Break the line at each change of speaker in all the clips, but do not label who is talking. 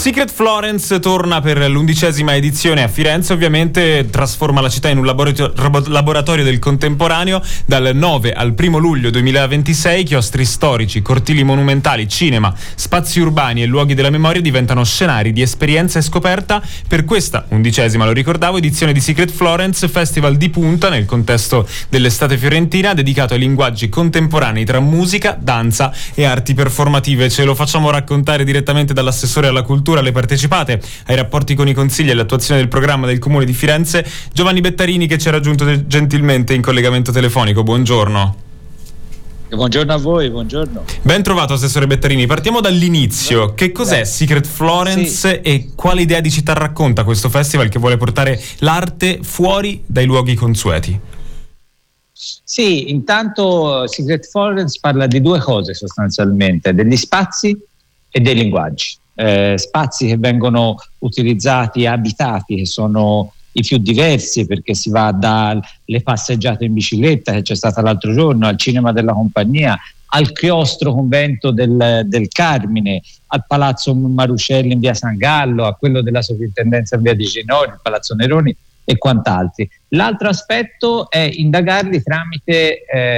Secret Florence torna per l'11ª edizione a Firenze, ovviamente trasforma la città in un laboratorio del contemporaneo. Dal 9 al 1 luglio 2026 chiostri storici, cortili monumentali, cinema, spazi urbani e luoghi della memoria diventano scenari di esperienza e scoperta per questa 11ª, lo ricordavo, edizione di Secret Florence, festival di punta nel contesto dell'estate fiorentina dedicato ai linguaggi contemporanei tra musica, danza e arti performative. Ce lo facciamo raccontare direttamente dall'assessore alla cultura, alle partecipate, ai rapporti con i consigli e all'attuazione del programma del Comune di Firenze, Giovanni Bettarini, che ci ha raggiunto gentilmente in collegamento telefonico. Buongiorno.
Buongiorno a voi, buongiorno.
Ben trovato, assessore Bettarini. Partiamo dall'inizio. Che cos'è Secret Florence e quale idea di città racconta questo festival che vuole portare l'arte fuori dai luoghi consueti?
Sì, intanto Secret Florence parla di due cose sostanzialmente, degli spazi e dei linguaggi. Spazi che vengono utilizzati, abitati, che sono i più diversi, perché si va dalle passeggiate in bicicletta che c'è stata l'altro giorno, al cinema della compagnia, al chiostro convento del Carmine, al palazzo Maruscelli in via San Gallo, a quello della sovrintendenza in via di Ginori, il palazzo Neroni e quant'altri. L'altro aspetto è indagarli tramite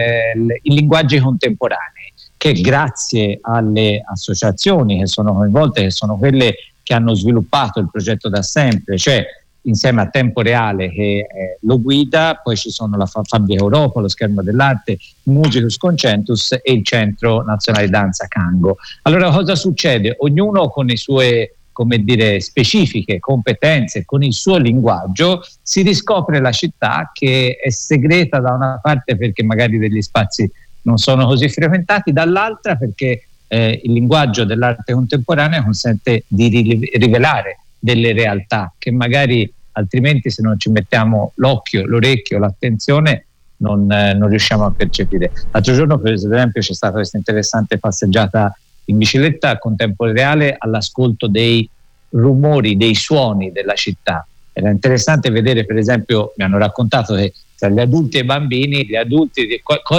i linguaggi contemporanei, che grazie alle associazioni che sono coinvolte, che sono quelle che hanno sviluppato il progetto da sempre, cioè insieme a Tempo Reale che lo guida, poi ci sono la Fabbrica Europa, lo Schermo dell'Arte, Musicus Concentus e il Centro Nazionale Danza Cango. Allora cosa succede? Ognuno con le sue, come dire, specifiche competenze, con il suo linguaggio, si riscopre la città che è segreta da una parte perché magari degli spazi non sono così frequentati, dall'altra perché il linguaggio dell'arte contemporanea consente di rivelare delle realtà che magari altrimenti, se non ci mettiamo l'occhio, l'orecchio, l'attenzione, non riusciamo a percepire. L'altro giorno, per esempio, c'è stata questa interessante passeggiata in bicicletta con Tempo Reale all'ascolto dei rumori, dei suoni della città. Era interessante vedere, per esempio, mi hanno raccontato che tra gli adulti e i bambini, gli adulti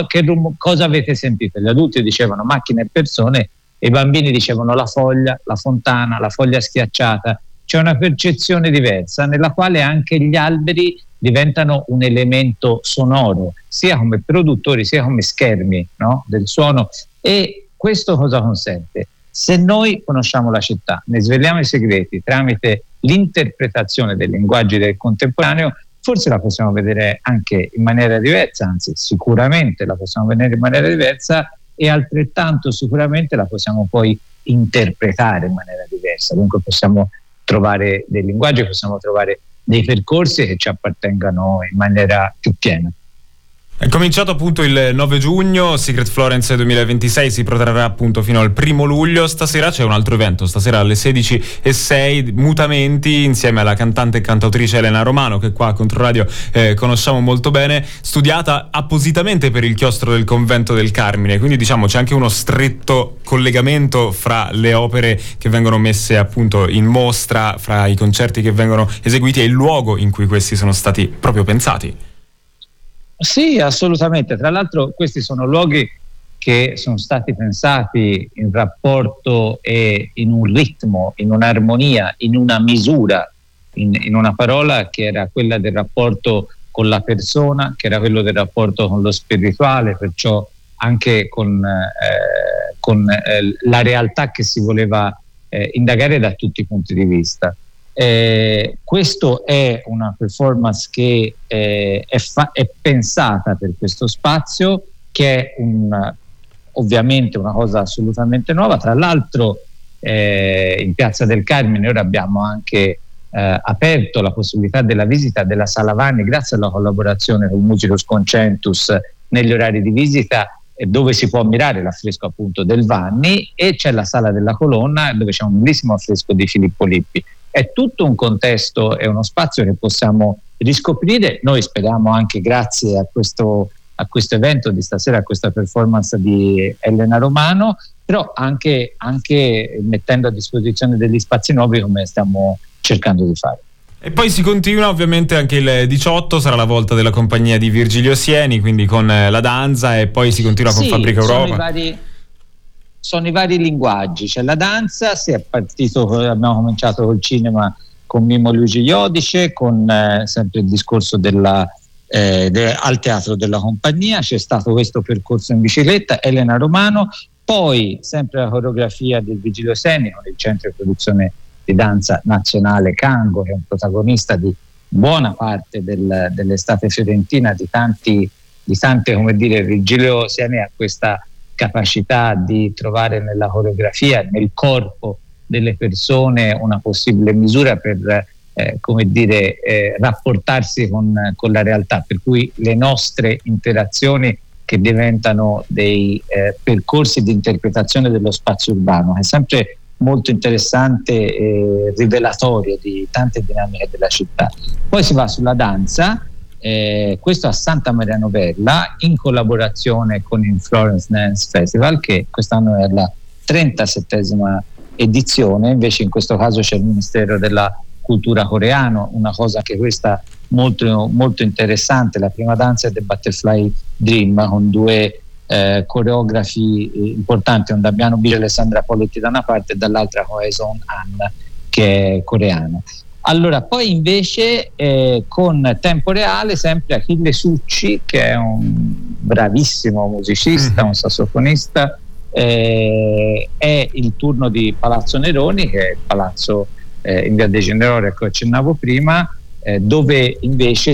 cosa avete sentito? Gli adulti dicevano macchine e persone e i bambini dicevano la foglia, la fontana, la foglia schiacciata. C'è una percezione diversa nella quale anche gli alberi diventano un elemento sonoro, sia come produttori sia come schermi, no? Del suono. E questo cosa consente? Se noi conosciamo la città, ne sveliamo i segreti tramite l'interpretazione dei linguaggi del contemporaneo, forse la possiamo vedere anche in maniera diversa, anzi sicuramente la possiamo vedere in maniera diversa e altrettanto sicuramente la possiamo poi interpretare in maniera diversa. Dunque possiamo trovare dei linguaggi, possiamo trovare dei percorsi che ci appartengano in maniera più piena.
È cominciato appunto il 9 giugno, Secret Florence 2026 si protrarrà appunto fino al 1 luglio. Stasera c'è un altro evento, stasera alle 16:06, Mutamenti, insieme alla cantante e cantautrice Elena Romano, che qua a Controradio conosciamo molto bene, studiata appositamente per il chiostro del convento del Carmine, quindi diciamo c'è anche uno stretto collegamento fra le opere che vengono messe appunto in mostra, fra i concerti che vengono eseguiti e il luogo in cui questi sono stati proprio pensati.
Sì, assolutamente. Tra l'altro questi sono luoghi che sono stati pensati in rapporto e in un ritmo, in un'armonia, in una misura, in una parola che era quella del rapporto con la persona, che era quello del rapporto con lo spirituale, perciò anche con la realtà che si voleva indagare da tutti i punti di vista. Questo è una performance che è pensata per questo spazio, che è ovviamente una cosa assolutamente nuova. Tra l'altro in Piazza del Carmine ora abbiamo anche aperto la possibilità della visita della Sala Vanni grazie alla collaborazione con Musicus Concentus negli orari di visita, dove si può ammirare l'affresco appunto del Vanni, e c'è la Sala della Colonna dove c'è un bellissimo affresco di Filippo Lippi. È tutto un contesto e uno spazio che possiamo riscoprire. Noi speriamo anche grazie a questo evento di stasera, a questa performance di Elena Romano, però anche mettendo a disposizione degli spazi nuovi come stiamo cercando di fare.
E poi si continua ovviamente anche il 18, sarà la volta della compagnia di Virgilio Sieni, quindi con la danza, e poi si continua con Fabbrica Europa.
sono i vari linguaggi. C'è la danza, abbiamo cominciato col cinema con Mimmo Luigi Iodice, con sempre il discorso al Teatro della Compagnia, c'è stato questo percorso in bicicletta, Elena Romano, poi sempre la coreografia del Vigilio Esenico, il centro di produzione di danza nazionale Cango, che è un protagonista di buona parte dell'estate fiorentina, di tante, come dire, Vigilio Esenico ha questa capacità di trovare nella coreografia, nel corpo delle persone, una possibile misura per rapportarsi con la realtà, per cui le nostre interazioni che diventano dei percorsi di interpretazione dello spazio urbano, è sempre molto interessante e rivelatorio di tante dinamiche della città. Poi si va sulla danza, questo a Santa Maria Novella, in collaborazione con il Florence Dance Festival, che quest'anno è la 37esima edizione. Invece in questo caso c'è il Ministero della Cultura coreano, una cosa anche questa molto, molto interessante. La prima danza è The Butterfly Dream, con due coreografi importanti, un Damiano Bile e Alessandra Poletti da una parte e dall'altra Hwae-Sung Han, che è coreana. Allora, poi invece con Tempo Reale sempre Achille Succi, che è un bravissimo musicista, un sassofonista. È il turno di Palazzo Neroni, che è il palazzo in via dei Generori, che accennavo prima, dove invece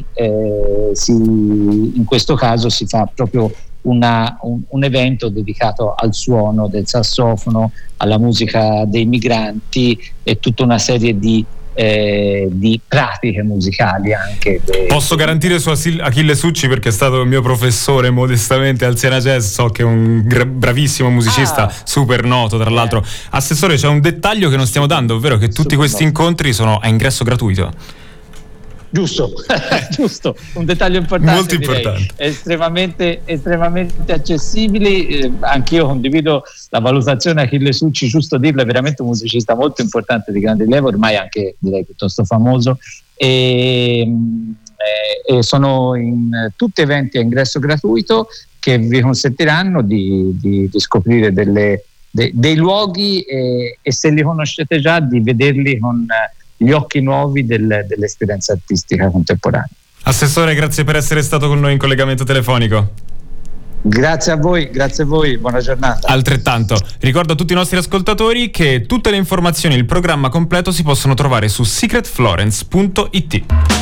in questo caso si fa proprio un evento dedicato al suono del sassofono, alla musica dei migranti e tutta una serie di pratiche musicali anche.
Posso garantire su Achille Succi, perché è stato il mio professore modestamente al Siena Jazz, so che è un bravissimo musicista, super noto tra l'altro. Assessore, c'è un dettaglio che non stiamo dando, ovvero che tutti questi incontri sono a ingresso gratuito.
Giusto, giusto, un dettaglio importante,
molto importante,
estremamente accessibili. Anch'io condivido la valutazione. Achille Succi, giusto dirlo, è veramente un musicista molto importante, di grande rilievo, ormai anche direi piuttosto famoso, e sono in tutti eventi a ingresso gratuito che vi consentiranno di scoprire dei luoghi e se li conoscete già, di vederli con gli occhi nuovi dell'esperienza artistica contemporanea.
Assessore, grazie per essere stato con noi in collegamento telefonico.
Grazie a voi, buona giornata.
Altrettanto. Ricordo a tutti i nostri ascoltatori che tutte le informazioni e il programma completo si possono trovare su secretflorence.it.